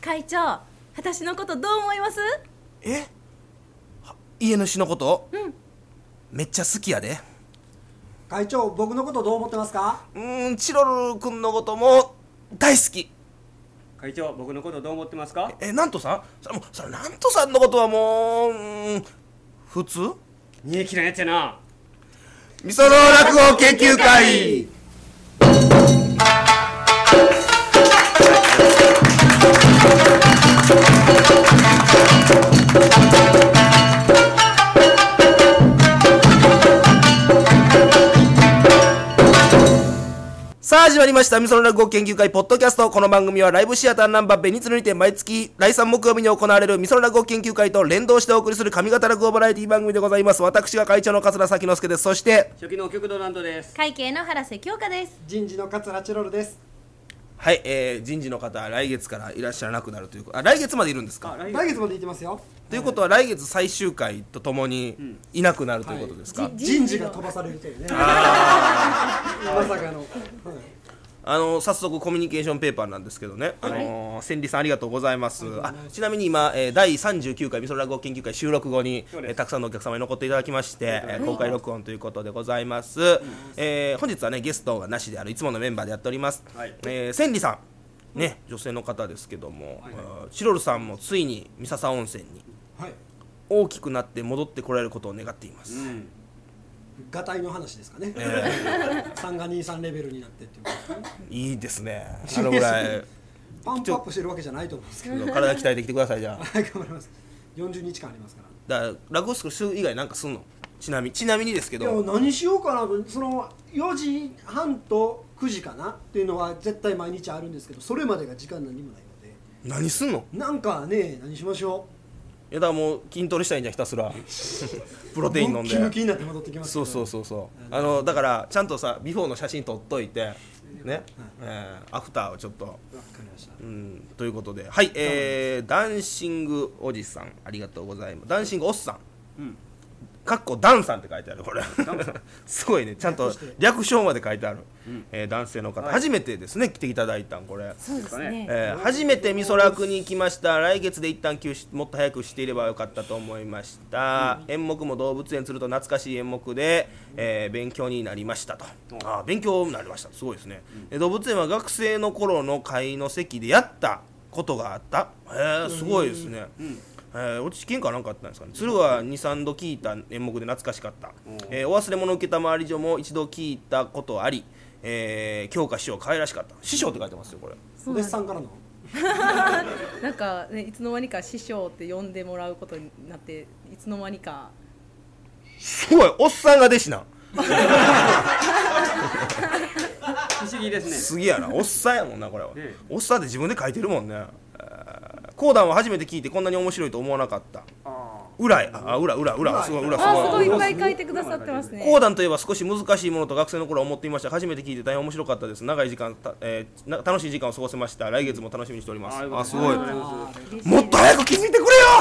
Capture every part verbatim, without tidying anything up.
会長、私のことどう思います？ え家主のこと、 うん、 めっちゃ好きやで。 会長、僕のことどう思ってますか？ うーんチロル君のことも大好き。 会長、僕のことどう思ってますか？ えなんとさんそれもそれなんとさんのことはもう、うーん普通。 煮え切らんやつやな。 みその落語研究会。さあ始まりましたみその落語研究会ポッドキャスト。この番組はライブシアターナンバーベニツルにて毎月だいさん木曜日に行われるみその落語研究会と連動してお送りする上方落語バラエティ番組でございます。私が会長の桂崎之助です。そして初期の極道南斗です。 会計の原瀬京香です。 人事の桂チロルです。 はい、えー、人事の方来月からいらっしゃらなくなるということあ来月までいるんですか？ あ来来月まで行ってますよ。 ということは来月最終回とともにいなくなるということですか？ はい、人事が飛ばされるというね。まさかの、はい、 あの早速コミュニケーションペーパーなんですけどね、あのー、千里さんありがとうございます。あちなみに今、えー、だいさんじゅうきゅうかいみその落語研究会収録後に、えー、たくさんのお客様に残っていただきまして、えー、公開録音ということでございます、えー、本日はねゲストがなしであるいつものメンバーでやっております、はい、えー、千里さんね、女性の方ですけども、はいはい、チロルさんもついに三笹温泉に大きくなって戻ってこられることを願っています、うん、 ガタイの話ですかね、えー、さんがにさんレベルになってっていうことですね。 いいですね。あのぐらいパンプアップしてるわけじゃないと思うんですけど体鍛えてきてください。じゃあはい、頑張ります。よんじゅうにちかんありますから。 だから落語スクール以外なんかすんの？ちなみにちなみにですけど、 いや何しようかなと。そのよじはんとくじかなっていうのは絶対毎日あるんですけど、それまでが時間何もないので。 何すんの？ なんかね、何しましょう。いやだからもう筋トレしたいんじゃん、ひたすらプロテイン飲んでムキムキになって戻ってきますけど。 そうそうそうそう。あのだからちゃんとさビフォーの写真撮っといてね、はい、えー、アフターをちょっと、うん、ということで、はい、えー、ダンシングおじさんありがとうございます。ダンシングおっさん、うん、かっこダンさんって書いてある。これすごいね、ちゃんと略称まで書いてある、うん、えー、男性の方、はい、初めてですね来ていただいたん。これそうですね、 えー、初めてみそらくに来ました。来月で一旦休止、もっと早くしていればよかったと思いました、うん、演目も動物園すると懐かしい演目で、えー、勉強になりましたと、うん、あ勉強になりました。すごいですね、うん、動物園は学生の頃の会の席でやったことがあった。へーすごいですね、うん、えー、落ち金かなんかあったんですかね。鶴はにさんど聞いた演目で懐かしかった、えー、お忘れ物受けたまわり所も一度聞いたことあり、えー、京香師匠可愛らしかった。師匠って書いてますよこれ。 お弟子さんからのなんか、ね、いつの間にか師匠って呼んでもらうことになって、いつの間にかすごいおっさんが弟子なん不思議ですね。 すげえやな、おっさんやもんなこれは、ね、おっさんって自分で書いてるもんね。講談は初めて聞いてこんなに面白いと思わなかった。裏や、あ、裏裏裏すごい裏すごい。 あ、すごいいっぱい書いてくださってますね。 講談といえば少し難しいものと学生の頃は思っていました。初めて聞いて大変面白かったです。長い時間、えー、な楽しい時間を過ごせました。来月も楽しみにしております。あ、すごい。もっと早く気づいてくれよ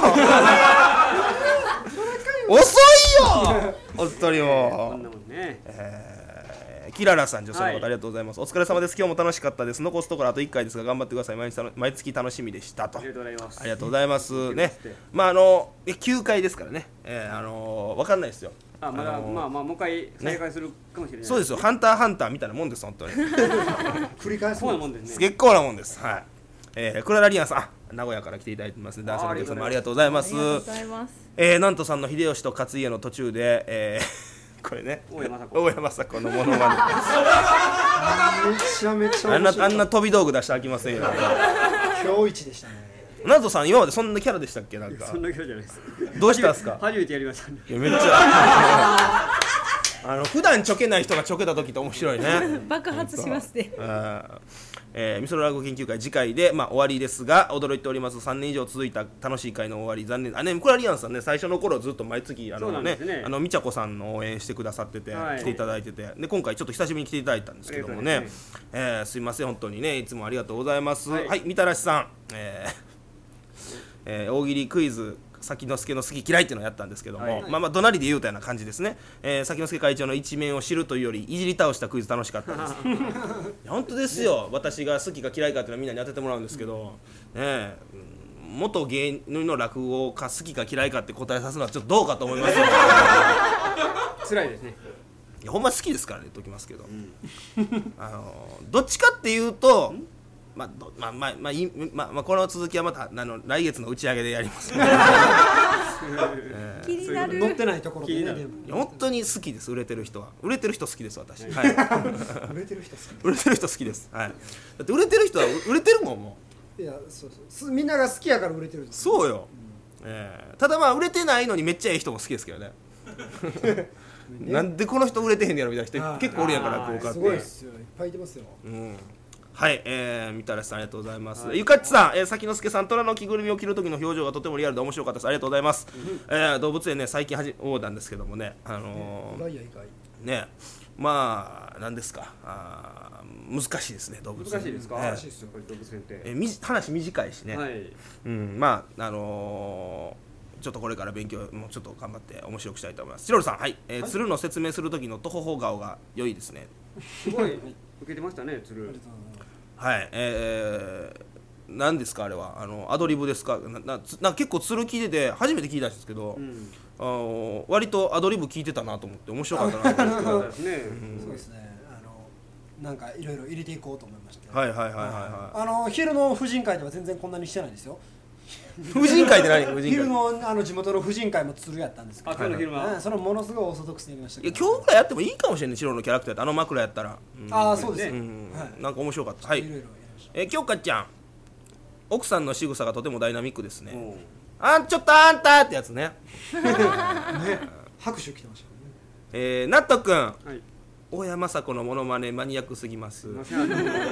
遅いよおっとりよ、えーキララさん、女性の方、はい、ありがとうございます。お疲れ様です。今日も楽しかったです。残すところあといっかいですが頑張ってください。毎日毎月楽しみでしたと。ありがとうございます。ありがとうございますね。まああのきゅうかいですからね、えー、あの分かんないですよ。 あ、まだ、あのー、まあまあもう一回再開するかもしれない、ね、 そうですよ。ハンターハンターみたいなもんです本当に繰り返すもんですね。 結構なもんです。はい、えー、クララリアンさん、名古屋から来ていただいてますね。男性のお客様ありがとうございます。ありがとうございます。えー、なんとさんの秀吉と勝家の途中で、えーこれね、大山雅子のものまねめちゃめちゃあんなあんな飛び道具出してあきませんよ。 今日一でしたね。 ナゾさん今までそんなキャラでしたっけ？なんかそんなキャラじゃないです。 どうしたんですか？ 初めてやりましたね。 いやめっちゃあの普段ちょけない人がちょけた時って面白いね。 爆発しますね。 えー、みその落語研究会次回で、まあ、終わりですが驚いております。さんねん以上続いた楽しい会の終わり残念。あねクラリアンさんね、最初の頃ずっと毎月あのね、ねあのみちゃこさんの応援してくださってて、はい、来ていただいてて、で今回ちょっと久しぶりに来ていただいたんですけどもね、ねえー、すいません本当にね、いつもありがとうございます。はい、はい、みたらしさん、えーえー、大喜利クイズ先之助の好き嫌いっていうのをやったんですけども、はい、まあまあ怒鳴りで言うたような感じですね。えー、先之助会長の一面を知るというよりいじり倒したクイズ楽しかったですいや本当ですよ、ね、私が好きか嫌いかっていうのはみんなに当ててもらうんですけど、ねえ、 元芸人の落語家好きか嫌いかって答えさすのはちょっとどうかと思いますよ辛いですね。 いやほんま好きですからね言っときますけど、うん、あのどっちかっていうとまあどまあまあまあいまあまあこの続きはまたあの来月の打ち上げでやります、ねえー、気になる乗ってないところでね。でもいや本当に好きです売れてる人は売れてる人好きです私、はい、 売れてる人好き売れてる人好きです、はい、だって売れてる人は売れてるもんもういやそうそうみんなが好きやから売れてるんです。 そうよ、うんえー、ただまあ売れてないのにめっちゃいい人も好きですけどねね、なんでこの人売れてへんねやろみたいな人結構おるやんから落語家ってすごいですよいっぱいいてますよ、 うんはい、えー、みたらしさんありがとうございます、はい、ゆかっちさん、えー、さきのすけさん虎の着ぐるみを着る時の表情がとてもリアルで面白かったですありがとうございます、うんえー、動物園ね最近はじおうなんですけどもねあのー、 意外や意外ねまあ何ですかあ難しいですね動物園難しいですか、 えー、 難しいですよこれ動物園って、 えー、み話短いしね、 はいうん、まああのーちょっとこれから勉強もうちょっと頑張って面白くしたいと思います。チロルさん、はい、えーはい、鶴の説明する時のとほほ顔が良いですね。 すごい受けてましたね、鶴。 はい、えー、何ですかあれはあのアドリブですか。ななな結構鶴聞いてて初めて聞いたんですけど、うん、あの割とアドリブ聞いてたなと思って面白かったなと思って。 そうですね。うん、そうですね。あのなんかいろいろ入れていこうと思いまして。 はいはいはいはいはい。 あの昼の婦人会では全然こんなにしてないですよ。 婦人会って何？婦人会。 昼のあの地元の婦人会も鶴やったんですけど、 あ今日の昼間、 ね、そのものすごいオーソドックスにやりましたけど。 いや今日ぐらいやってもいいかもしれない。チロのキャラクターってあの枕やったら。 うん、ああそうですね、 うんはい。なんか面白かった。はい。いろいろやりました。え京香ちゃん、奥さんの仕草がとてもダイナミックですね。あんちょっとあんたってやつね。ね拍手来てましたね。 えー、ナット君、はい、大山雅子のモノマネマニアックすぎます。 結構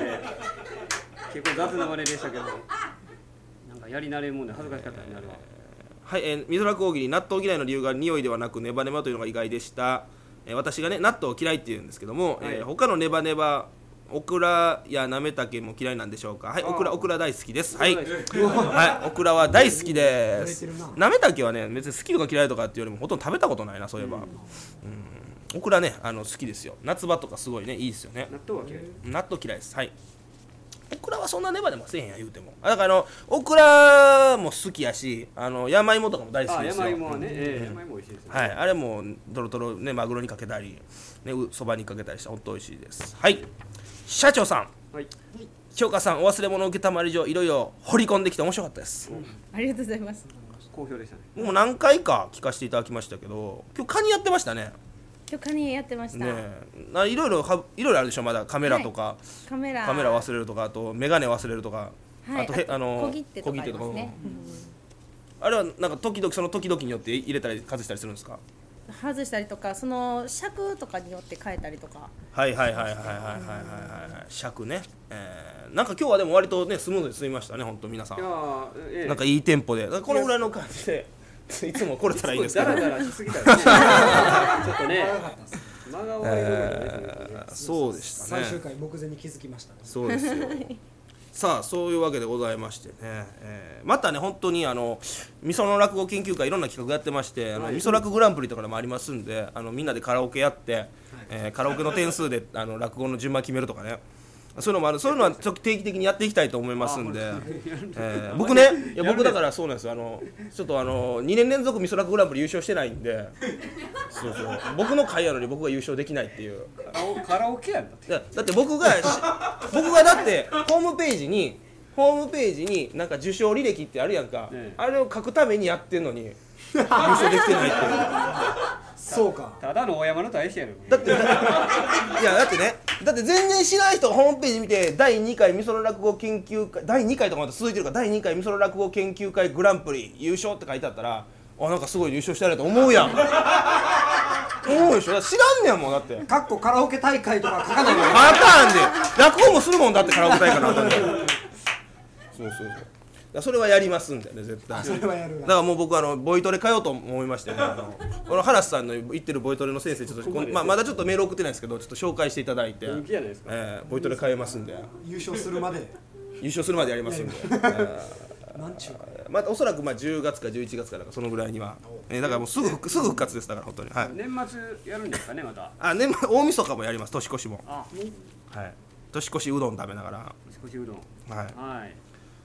雑なマネでしたけど。やり慣れもんで恥ずかしかったね、あれは。 はい、えー、水楽大喜利納豆嫌いの理由が匂いではなくネバネバというのが意外でした、えー、私がね納豆を嫌いって言うんですけども、はいえー、他のネバネバオクラやなめたけも嫌いなんでしょうか。はいオクラオクラ大好きですはい、はい、オクラは大好きですなめたけはね別に好きとか嫌いとかっていうよりもほとんど食べたことないなそういえば、うん、オクラねあの好きですよ夏場とかすごいねいいですよね納豆は嫌い納豆嫌いですはいオクラはそんなネバネバせえへんや言うてもだからあのオクラも好きやしあの山芋とかも大好きですよあ山芋はね、えー、山芋美味しいですねはいあれもドロドロねマグロにかけたりねそばにかけたりしてほんと美味しいですはい社長さんはい京香さんお忘れ物受けたまり状いろいろ掘り込んできて面白かったです、うん、 ありがとうございます好評でしたねもう何回か聞かせていただきましたけど今日カニやってましたね今日カニやってました、ね、 いろいろいろいろあるでしょまだカメラとか、はい、 カメラカメラ忘れるとかあとメガネ忘れるとか、 はい、 あとへあの小切手とかありますね、うん、 あれはなんか時々その時々によって入れたり外したりするんですか外したりとかその尺とかによって変えたりとかはいはいはいはいはいはいはいはい尺ね、えー、なんか今日はでも割とねスムーズに済みましたね本当皆さんいや、ええ、なんかいいテンポでこのぐらいの感じでいつも来れたらいいんですけどダラダラしすぎたよねちょっとね間が悪い部分がねそうでしたね最終回目前に気づきましたねそうですよさあそういうわけでございましてね、えー、またね本当にあのみその落語研究会いろんな企画やってましてあの、はい、みそ落グランプリとかでもありますんであのみんなでカラオケやって、はいえー、カラオケの点数であの落語の順番決めるとかねそういうのもあるそういうのはちょっと定期的にやっていきたいと思いますんで、えー、僕ねいや僕だからそうなんですよあのちょっとあのにねん連続みそ落グランプリ優勝してないんでそうそう僕の会やのに僕が優勝できないっていうカラオケやんだってだって僕が僕がだってホームページにホームページになんか受賞履歴ってあるやんか、ね、あれを書くためにやってんのに優勝できてないっていうそうかただの大山の大使やろだってだいやだってねだって全然知らない人がホームページ見てだいにかいみその落語研究会だいにかいとかまた続いてるからだいにかいみその落語研究会グランプリ優勝って書いてあったらあなんかすごい優勝したらと思うやん思うでしょ知らんねやもんだってかっこカラオケ大会とか書かないのあかんで落語もするもんだってカラオケ大会なんだってそうそうそうそれはやりますんでね絶対それはやるだからもう僕あのボイトレ通おうと思いましてねあのこの原さんの言ってるボイトレの先生ちょっとまあ、まだちょっとメール送ってないんですけどちょっと紹介していただいて人気じゃないですか、 えー、ボイトレ通えますんで優勝するまで優勝するまでやりますんでなんちゅうかまたおそらくまあじゅうがつかじゅういちがつかだからそのぐらいには、えー、だからもうすぐすぐ復活ですだから本当に、はい、 年末やるんですかねまたあ年末大晦日もやります年越しもあ、 はい、年越しうどん食べながら年越しうどんはい、 はい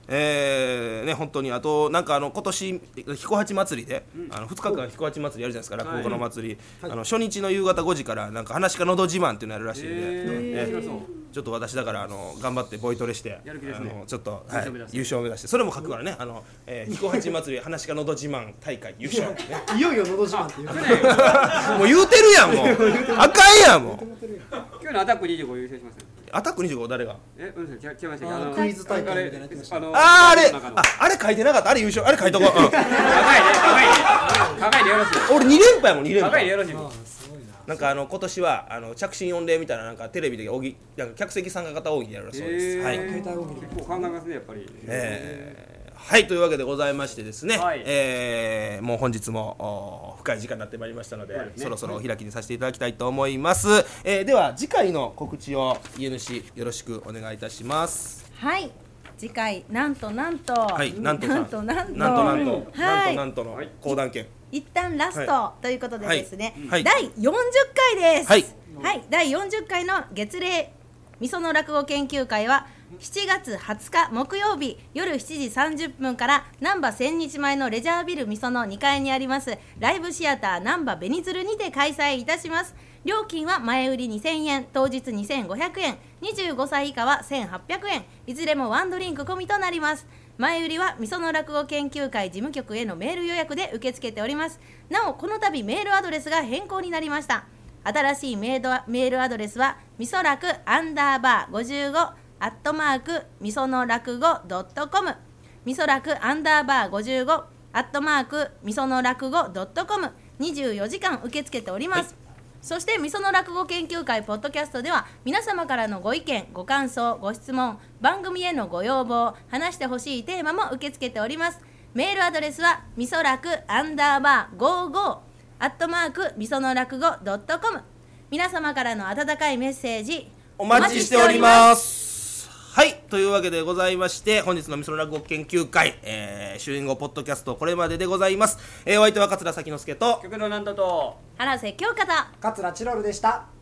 えーね、本当にあとなんかあの今年彦八祭りで、うん、あのふつかかん彦八祭りやるじゃないですか、落語家の祭り、はい、あの初日の夕方ごじからなんか話かのど自慢っていうのやるらしいんで、えー、ちょっと私だからあの頑張ってボイトレしてやる気です、ね、あのちょっと、はい、優勝を目指してそれも書くからね、あの、えー、彦八祭り話かのど自慢大会優勝、ね、 いよいよのど自慢って言うもう言うてるやんもうあかんやんもう今日のアタックにじゅうご優勝しますよ。 アタックにじゅうご誰がえ、うん、違いましたっけ、あのクイズ大会みたいなやってました。 あああれああれ書いてなかった、あれ優勝、あれ書いとこう、うん、高いね高いね高いねよろしい。 俺に連覇やもんに連覇高いねよろしい。 なんかあの今年はあの着信御礼みたいななんかテレビでおぎなんか客席参加型大喜利やるらそうです。はい。 結構考えますねやっぱり。 えー、はいというわけでございましてですね。 はい、 えー、もう本日も深い時間になってまいりましたので、ね、そろそろお開きにさせていただきたいと思います。えー、では次回の告知を家主よろしくお願いいたします。 はい。次回なんとなんと、 はい、なんとなんとなんとなんとなんと、 はい、 なんとなんとの講談券。 一旦ラスト、はい、ということでですね、 はい、 だいよんじゅっかいです。 はい、 はい、だいよんじゅっかいの月例みその落語研究会はしちがつはつか木曜日夜しちじさんじゅっぷんから難波千日前のレジャービルみそのにかいにありますライブシアター難波紅鶴にて開催いたします。料金は前売りにせんえん、当日にせんごひゃくえん、にじゅうごさい以下はせんはっぴゃくえん、いずれもワンドリンク込みとなります。前売りはみその落語研究会事務局へのメール予約で受け付けております。なおこの度メールアドレスが変更になりました。新しいメールアドレスはみそらくアンダーバーごじゅうごアットマークみその落語ドットコム、みそらくアンダーバーごじゅうごアットマークみその落語ドットコム、にじゅうよじかん受け付けております。はい、そしてみその落語研究会ポッドキャストでは皆様からのご意見ご感想ご質問番組へのご要望話してほしいテーマも受け付けております。メールアドレスはみそらくアンダーバーごじゅうごアットマークみその落語ドットコム、皆様からの温かいメッセージお待ちしております。はいというわけでございまして本日のみその落語研究会、えー、終演後ポッドキャストこれまででございます。えー、お相手は桂崎之助と局のなんとと原瀬京香と桂チロルでした。